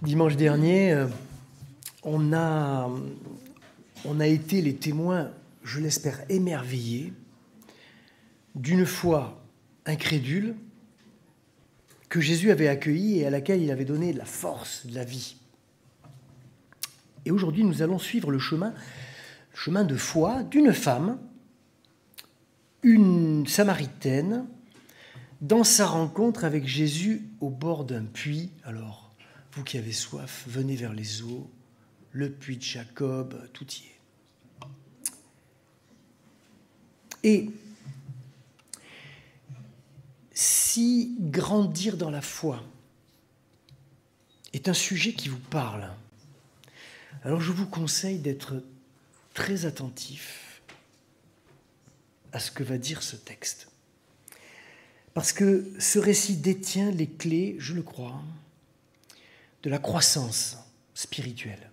Dimanche dernier, on a été les témoins, je l'espère, émerveillés d'une foi incrédule que Jésus avait accueillie et à laquelle il avait donné de la force, de la vie. Et aujourd'hui, nous allons suivre le chemin de foi d'une femme, une Samaritaine, dans sa rencontre avec Jésus au bord d'un puits. Alors, vous qui avez soif, venez vers les eaux, le puits de Jacob, tout y est. Et si grandir dans la foi est un sujet qui vous parle, alors je vous conseille d'être très attentif à ce que va dire ce texte. Parce que ce récit détient les clés, je le crois, de la croissance spirituelle.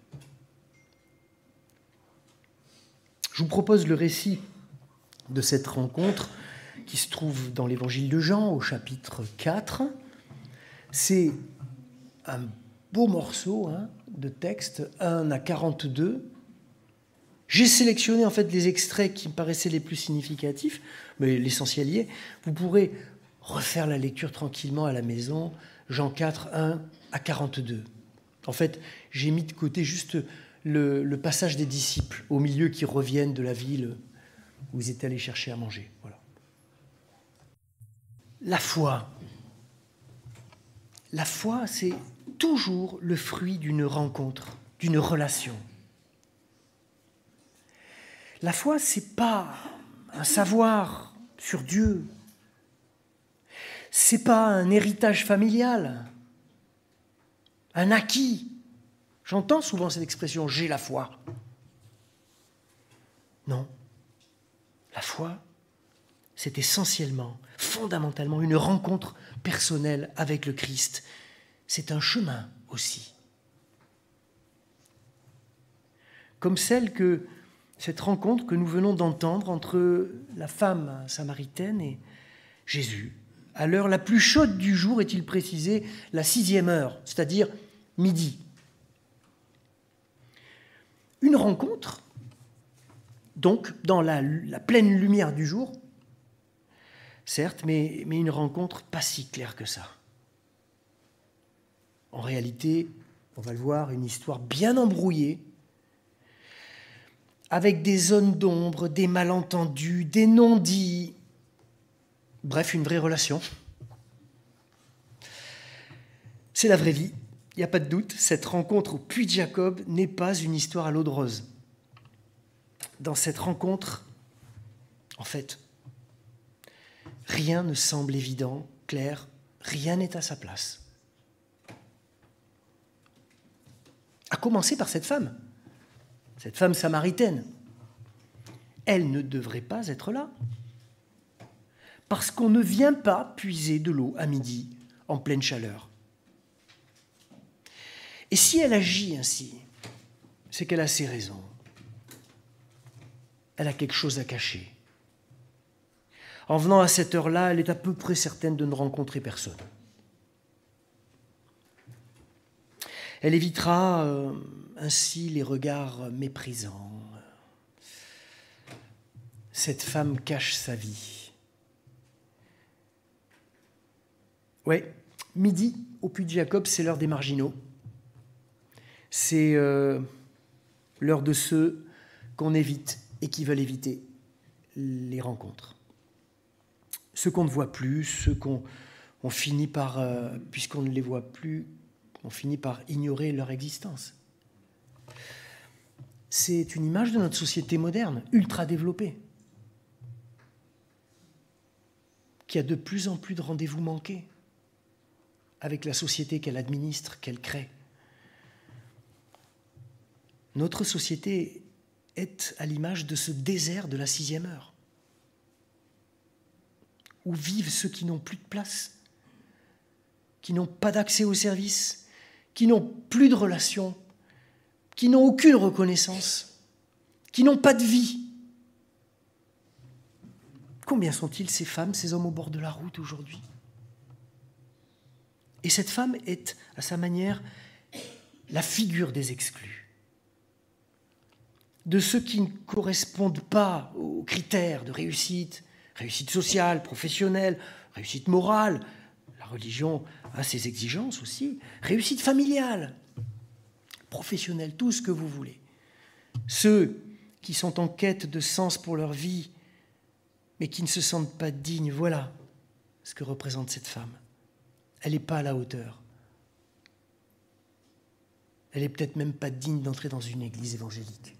Je vous propose le récit de cette rencontre qui se trouve dans l'évangile de Jean au chapitre 4. C'est un beau morceau de texte, 1 à 42. J'ai sélectionné en fait les extraits qui me paraissaient les plus significatifs, mais l'essentiel y est. Vous pourrez refaire la lecture tranquillement à la maison, Jean 4, 1 à 42. En fait, j'ai mis de côté juste le passage des disciples au milieu qui reviennent de la ville où ils étaient allés chercher à manger. Voilà. La foi, c'est toujours le fruit d'une rencontre, d'une relation. La foi, c'est pas un savoir sur Dieu. C'est pas un héritage familial, un acquis. J'entends souvent cette expression « j'ai la foi ». Non. La foi, c'est essentiellement, fondamentalement, une rencontre personnelle avec le Christ. C'est un chemin aussi. Comme cette rencontre que nous venons d'entendre entre la femme samaritaine et Jésus. À l'heure la plus chaude du jour, est-il précisé, la 6e heure, c'est-à-dire midi. Une rencontre, donc, dans la pleine lumière du jour, certes, mais une rencontre pas si claire que ça. En réalité, on va le voir, une histoire bien embrouillée, avec des zones d'ombre, des malentendus, des non-dits. Bref, une vraie relation. C'est la vraie vie, il n'y a pas de doute. Cette rencontre au puits de Jacob n'est pas une histoire à l'eau de rose. Dans cette rencontre, en fait, rien ne semble évident, clair, rien n'est à sa place. À commencer par cette femme samaritaine. Elle ne devrait pas être là. Parce qu'on ne vient pas puiser de l'eau à midi, en pleine chaleur. Et si elle agit ainsi, c'est qu'elle a ses raisons. Elle a quelque chose à cacher. En venant à cette heure-là, elle est à peu près certaine de ne rencontrer personne. Elle évitera ainsi les regards méprisants. Cette femme cache sa vie. Oui, midi, au puits de Jacob, c'est l'heure des marginaux. C'est l'heure de ceux qu'on évite et qui veulent éviter les rencontres. Ceux qu'on ne voit plus, ceux qu'on finit par, puisqu'on ne les voit plus, on finit par ignorer leur existence. C'est une image de notre société moderne, ultra développée, qui a de plus en plus de rendez-vous manqués avec la société qu'elle administre, qu'elle crée. Notre société est à l'image de ce désert de la 6e heure, où vivent ceux qui n'ont plus de place, qui n'ont pas d'accès aux services, qui n'ont plus de relations, qui n'ont aucune reconnaissance, qui n'ont pas de vie. Combien sont-ils ces femmes, ces hommes au bord de la route aujourd'hui ? Et cette femme est, à sa manière, la figure des exclus, de ceux qui ne correspondent pas aux critères de réussite, réussite sociale, professionnelle, réussite morale. La religion a ses exigences aussi, réussite familiale, professionnelle, tout ce que vous voulez. Ceux qui sont en quête de sens pour leur vie, mais qui ne se sentent pas dignes, voilà ce que représente cette femme. Elle n'est pas à la hauteur. Elle n'est peut-être même pas digne d'entrer dans une église évangélique.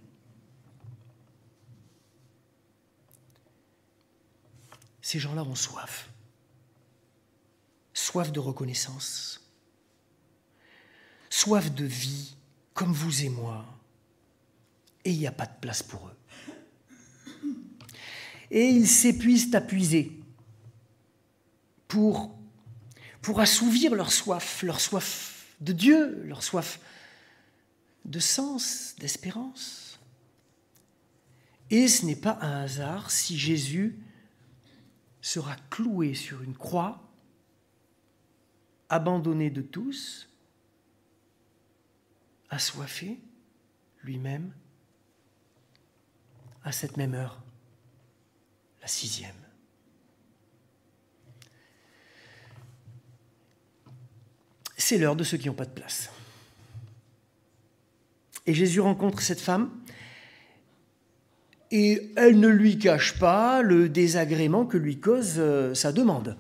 Ces gens-là ont soif. Soif de reconnaissance. Soif de vie, comme vous et moi. Et il n'y a pas de place pour eux. Et ils s'épuisent à puiser pour assouvir leur soif de Dieu, leur soif de sens, d'espérance. Et ce n'est pas un hasard si Jésus sera cloué sur une croix, abandonné de tous, assoiffé lui-même, à cette même heure, la 6e. C'est l'heure de ceux qui n'ont pas de place. Et Jésus rencontre cette femme et elle ne lui cache pas le désagrément que lui cause sa demande.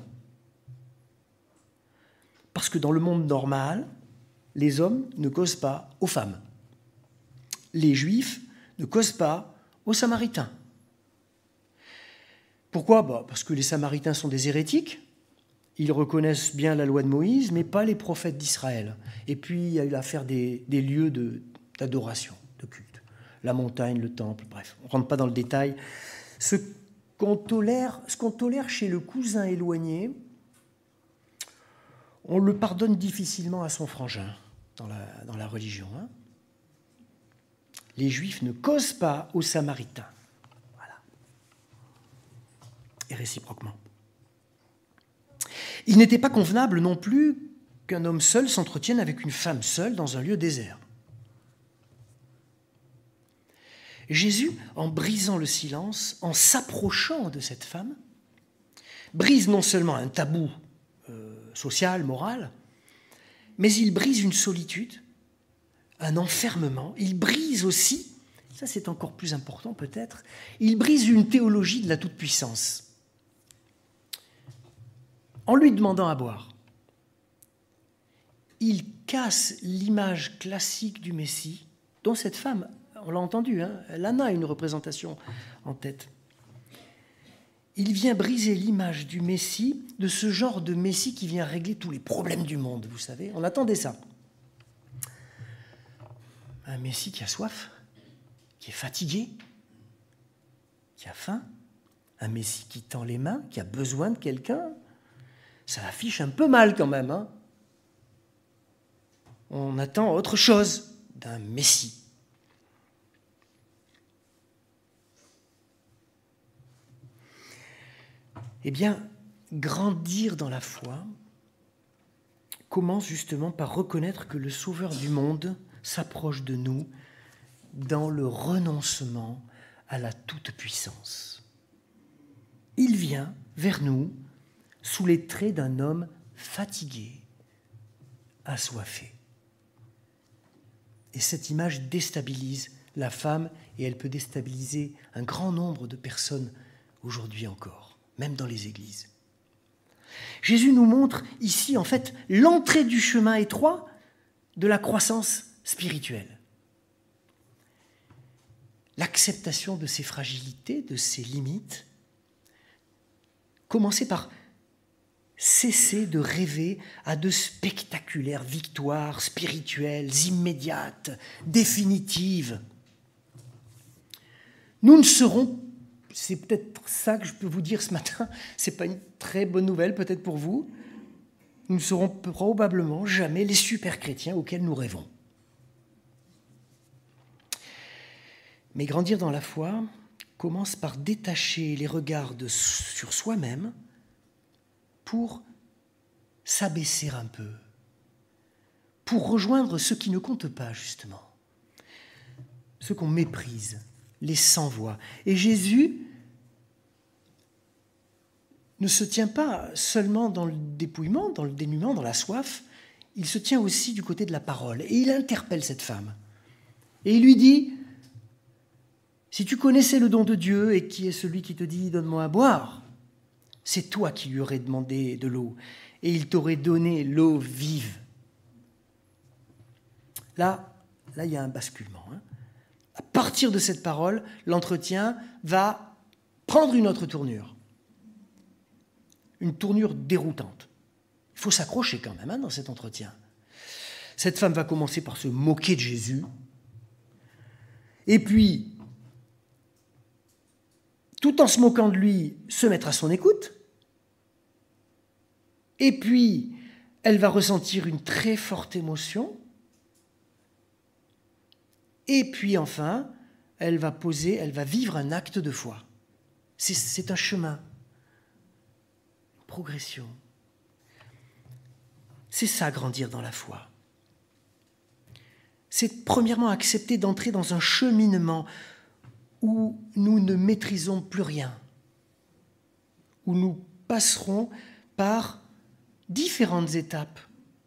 Parce que dans le monde normal, les hommes ne causent pas aux femmes. Les Juifs ne causent pas aux Samaritains. Pourquoi ? Parce que les Samaritains sont des hérétiques. Ils reconnaissent bien la loi de Moïse, mais pas les prophètes d'Israël. Et puis, il y a eu l'affaire des lieux d'adoration, de culte. La montagne, le temple, bref, on ne rentre pas dans le détail. Ce qu'on tolère chez le cousin éloigné, on le pardonne difficilement à son frangin dans la religion. Les Juifs ne causent pas aux Samaritains. Voilà. Et réciproquement. Il n'était pas convenable non plus qu'un homme seul s'entretienne avec une femme seule dans un lieu désert. Jésus, en brisant le silence, en s'approchant de cette femme, brise non seulement un tabou social, moral, mais il brise une solitude, un enfermement. Il brise aussi, ça c'est encore plus important peut-être, il brise une théologie de la toute-puissance. En lui demandant à boire, il casse l'image classique du Messie, dont cette femme, on l'a entendu, elle en a une représentation en tête. Il vient briser l'image du Messie, de ce genre de Messie qui vient régler tous les problèmes du monde, vous savez. On attendait ça. Un Messie qui a soif, qui est fatigué, qui a faim. Un Messie qui tend les mains, qui a besoin de quelqu'un. Ça affiche un peu mal quand même. On attend autre chose d'un Messie. Eh bien, grandir dans la foi commence justement par reconnaître que le Sauveur du monde s'approche de nous dans le renoncement à la toute-puissance. Il vient vers nous sous les traits d'un homme fatigué, assoiffé. Et cette image déstabilise la femme et elle peut déstabiliser un grand nombre de personnes aujourd'hui encore, même dans les églises. Jésus nous montre ici, en fait, l'entrée du chemin étroit de la croissance spirituelle. L'acceptation de ses fragilités, de ses limites. Commencer par cesser de rêver à de spectaculaires victoires spirituelles, immédiates, définitives. Nous ne serons, c'est peut-être ça que je peux vous dire ce matin, ce n'est pas une très bonne nouvelle peut-être pour vous, nous ne serons probablement jamais les super chrétiens auxquels nous rêvons. Mais grandir dans la foi commence par détacher les regards sur soi-même pour s'abaisser un peu, pour rejoindre ceux qui ne comptent pas, justement, ceux qu'on méprise, les sans-voix. Et Jésus ne se tient pas seulement dans le dépouillement, dans le dénuement, dans la soif, il se tient aussi du côté de la parole. Et il interpelle cette femme. Et il lui dit, si tu connaissais le don de Dieu et qui est celui qui te dit « donne-moi à boire », c'est toi qui lui aurais demandé de l'eau et il t'aurait donné l'eau vive. Là, il y a un basculement. À partir de cette parole, l'entretien va prendre une autre tournure. Une tournure déroutante. Il faut s'accrocher quand même dans cet entretien. Cette femme va commencer par se moquer de Jésus. Et puis, tout en se moquant de lui, se mettre à son écoute. Et puis, elle va ressentir une très forte émotion. Et puis enfin, elle va vivre un acte de foi. C'est un chemin, une progression. C'est ça, grandir dans la foi. C'est premièrement accepter d'entrer dans un cheminement où nous ne maîtrisons plus rien, où nous passerons par différentes étapes.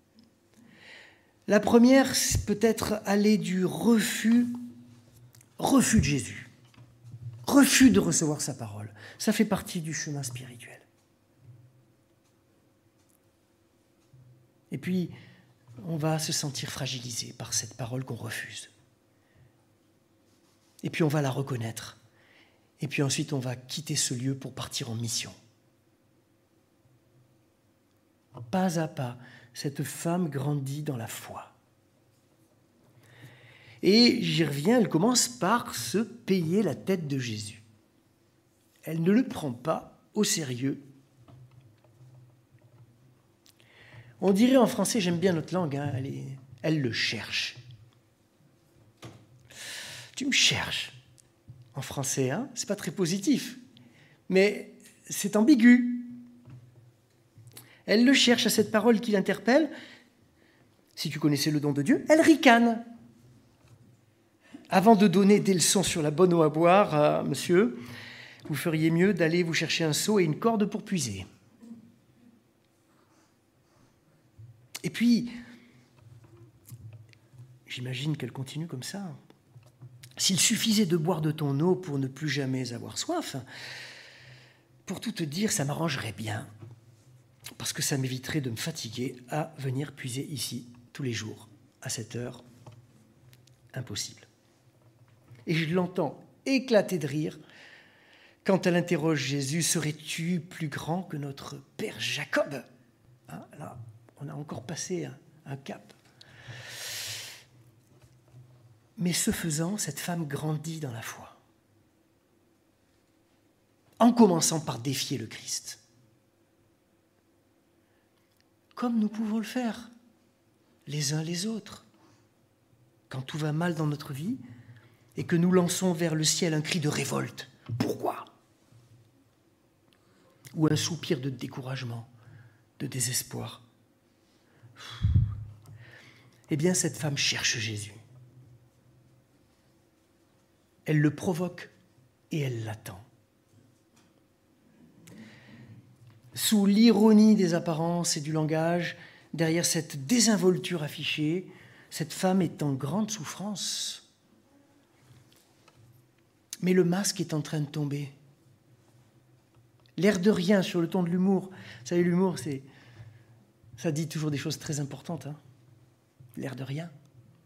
La première, c'est peut-être aller du refus de Jésus, refus de recevoir sa parole. Ça fait partie du chemin spirituel. Et puis, on va se sentir fragilisé par cette parole qu'on refuse. Et puis, on va la reconnaître. Et puis ensuite, on va quitter ce lieu pour partir en mission. Pas à pas, cette femme grandit dans la foi. Et j'y reviens, elle commence par se payer la tête de Jésus. Elle ne le prend pas au sérieux. On dirait en français, j'aime bien notre langue, elle le cherche. Tu me cherches. En français, c'est pas très positif, mais c'est ambigu. Elle le cherche à cette parole qui l'interpelle. Si tu connaissais le don de Dieu, elle ricane. Avant de donner des leçons sur la bonne eau à boire, monsieur, vous feriez mieux d'aller vous chercher un seau et une corde pour puiser. Et puis, j'imagine qu'elle continue comme ça. S'il suffisait de boire de ton eau pour ne plus jamais avoir soif, pour tout te dire, ça m'arrangerait bien, parce que ça m'éviterait de me fatiguer à venir puiser ici tous les jours, à cette heure impossible. Et je l'entends éclater de rire quand elle interroge Jésus, « Serais-tu plus grand que notre père Jacob ?» Là, on a encore passé un cap. Mais ce faisant, cette femme grandit dans la foi, en commençant par défier le Christ. Comme nous pouvons le faire, les uns les autres. Quand tout va mal dans notre vie et que nous lançons vers le ciel un cri de révolte. Pourquoi ? Ou un soupir de découragement, de désespoir. Eh bien, cette femme cherche Jésus. Elle le provoque et elle l'attend. Sous l'ironie des apparences et du langage, derrière cette désinvolture affichée, cette femme est en grande souffrance. Mais le masque est en train de tomber. L'air de rien sur le ton de l'humour. Vous savez, l'humour, ça dit toujours des choses très importantes. L'air de rien.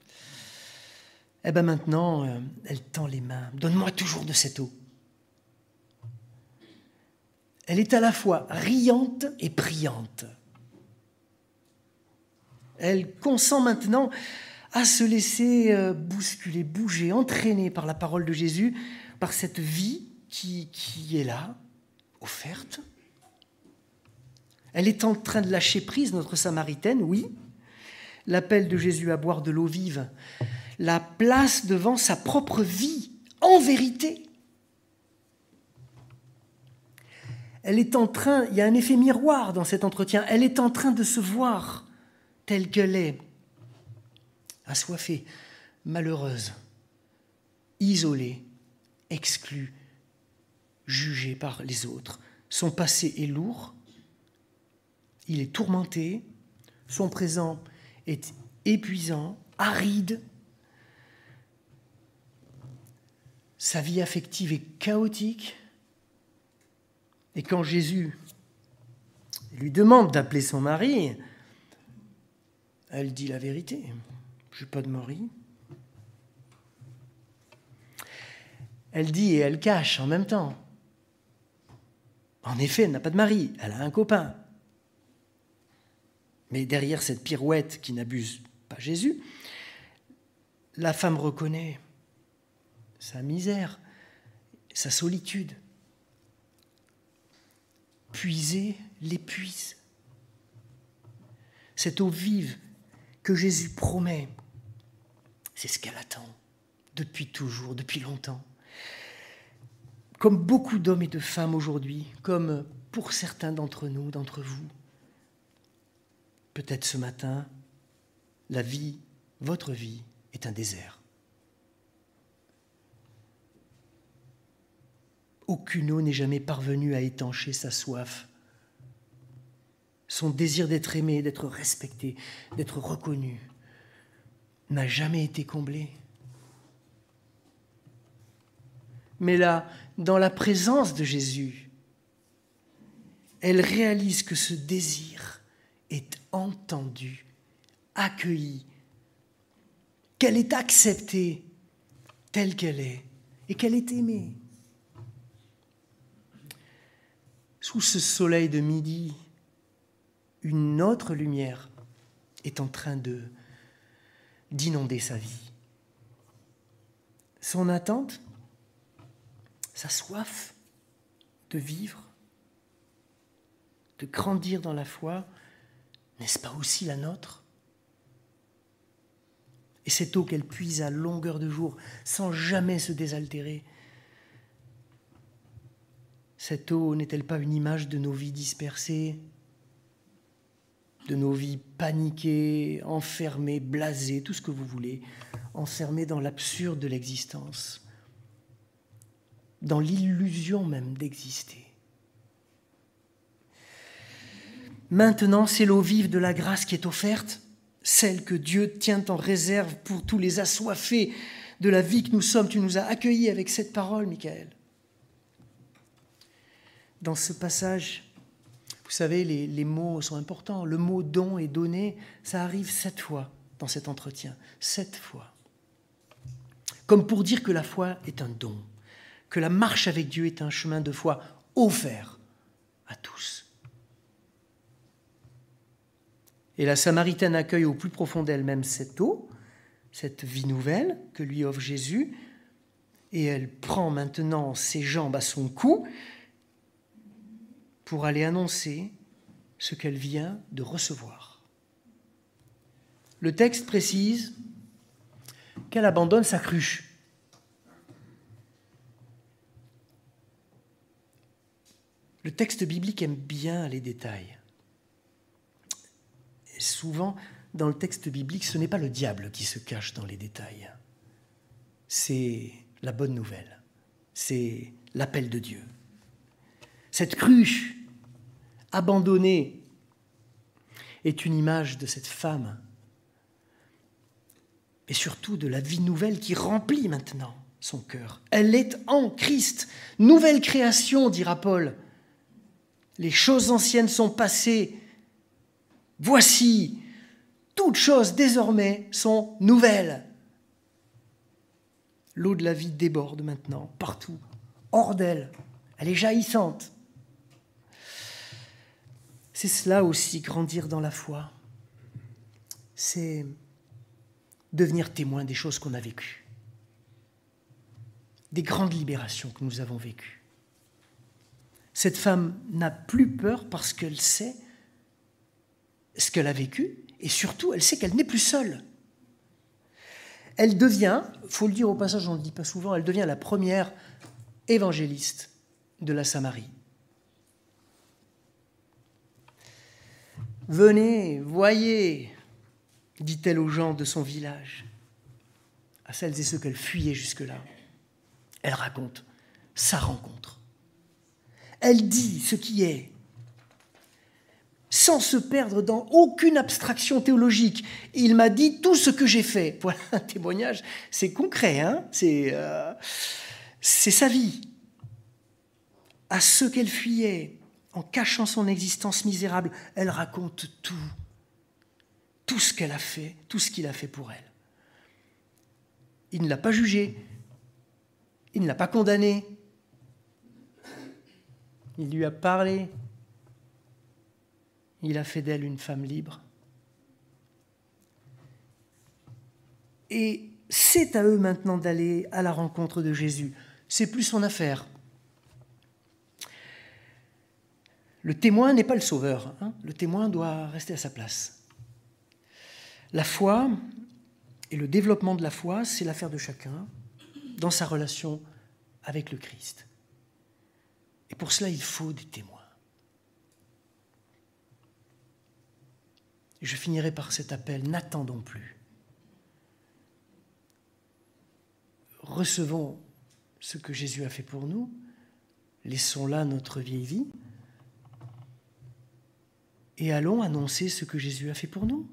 Eh bien maintenant, elle tend les mains. Donne-moi toujours de cette eau. Elle est à la fois riante et priante. Elle consent maintenant à se laisser bousculer, bouger, entraîner par la parole de Jésus, par cette vie qui est là, offerte. Elle est en train de lâcher prise, notre Samaritaine, oui. L'appel de Jésus à boire de l'eau vive la place devant sa propre vie, en vérité. Elle est en train, il y a un effet miroir dans cet entretien, elle est en train de se voir telle qu'elle est. assoiffée, malheureuse, isolée, exclue, jugée par les autres. Son passé est lourd, il est tourmenté, son présent est épuisant, aride, sa vie affective est chaotique. Et quand Jésus lui demande d'appeler son mari, elle dit la vérité. Je n'ai pas de mari. Elle dit et elle cache en même temps. En effet, elle n'a pas de mari, elle a un copain. Mais derrière cette pirouette qui n'abuse pas Jésus, la femme reconnaît sa misère, sa solitude. Puiser l'épuise. Cette eau vive que Jésus promet, c'est ce qu'elle attend depuis toujours, depuis longtemps. Comme beaucoup d'hommes et de femmes aujourd'hui, comme pour certains d'entre nous, d'entre vous, peut-être ce matin, la vie, votre vie, est un désert. Aucune eau n'est jamais parvenue à étancher sa soif. Son désir d'être aimé, d'être respecté, d'être reconnu n'a jamais été comblé. Mais là, dans la présence de Jésus, elle réalise que ce désir est entendu, accueilli, qu'elle est acceptée telle qu'elle est et qu'elle est aimée. Sous ce soleil de midi, une autre lumière est en train d'inonder sa vie. Son attente, sa soif de vivre, de grandir dans la foi, n'est-ce pas aussi la nôtre? Et cette eau qu'elle puise à longueur de jour, sans jamais se désaltérer, cette eau n'est-elle pas une image de nos vies dispersées, de nos vies paniquées, enfermées, blasées, tout ce que vous voulez, enfermées dans l'absurde de l'existence, dans l'illusion même d'exister. Maintenant, c'est l'eau vive de la grâce qui est offerte, celle que Dieu tient en réserve pour tous les assoiffés de la vie que nous sommes. Tu nous as accueillis avec cette parole, Michael. Dans ce passage, vous savez, les mots sont importants. Le mot « don » et « donner », ça arrive 7 fois dans cet entretien. 7 fois. Comme pour dire que la foi est un don, que la marche avec Dieu est un chemin de foi offert à tous. Et la Samaritaine accueille au plus profond d'elle-même cette eau, cette vie nouvelle que lui offre Jésus, et elle prend maintenant ses jambes à son cou pour aller annoncer ce qu'elle vient de recevoir. Le texte précise qu'elle abandonne sa cruche. Le texte biblique aime bien les détails. Et souvent, dans le texte biblique, ce n'est pas le diable qui se cache dans les détails. C'est la bonne nouvelle. C'est l'appel de Dieu. Cette cruche abandonnée est une image de cette femme et surtout de la vie nouvelle qui remplit maintenant son cœur. Elle est en Christ. Nouvelle création, dira Paul. Les choses anciennes sont passées. Voici, toutes choses désormais sont nouvelles. L'eau de la vie déborde maintenant, partout, hors d'elle. Elle est jaillissante. C'est cela aussi, grandir dans la foi. C'est devenir témoin des choses qu'on a vécues, des grandes libérations que nous avons vécues. Cette femme n'a plus peur parce qu'elle sait ce qu'elle a vécu et surtout, elle sait qu'elle n'est plus seule. Elle devient, il faut le dire au passage, on ne le dit pas souvent, elle devient la première évangéliste de la Samarie. Venez, voyez, dit-elle aux gens de son village, à celles et ceux qu'elle fuyait jusque-là. Elle raconte sa rencontre. Elle dit ce qui est, sans se perdre dans aucune abstraction théologique. Il m'a dit tout ce que j'ai fait. Voilà un témoignage, c'est concret, hein, c'est sa vie. À ceux qu'elle fuyait, en cachant son existence misérable, elle raconte tout ce qu'elle a fait, tout ce qu'il a fait pour elle. Il ne l'a pas jugée, il ne l'a pas condamnée, il lui a parlé, il a fait d'elle une femme libre. Et c'est à eux maintenant d'aller à la rencontre de Jésus. C'est plus son affaire. Le témoin n'est pas le sauveur, hein. Le témoin doit rester à sa place. La foi et le développement de la foi, c'est l'affaire de chacun dans sa relation avec le Christ. Et pour cela, il faut des témoins. Et je finirai par cet appel, n'attendons plus. Recevons ce que Jésus a fait pour nous, laissons là notre vieille vie, et allons annoncer ce que Jésus a fait pour nous.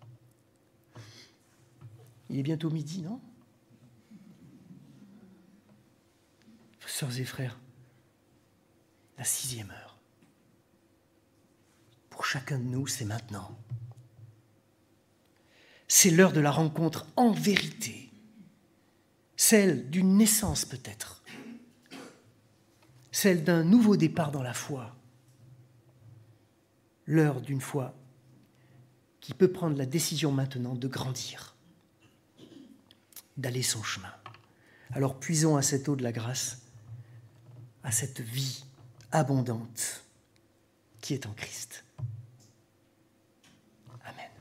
Il est bientôt midi, non? Sœurs et frères, la 6e heure. Pour chacun de nous, c'est maintenant. C'est l'heure de la rencontre en vérité, celle d'une naissance peut-être, celle d'un nouveau départ dans la foi, l'heure d'une foi qui peut prendre la décision maintenant de grandir, d'aller son chemin. Alors puisons à cette eau de la grâce, à cette vie abondante qui est en Christ.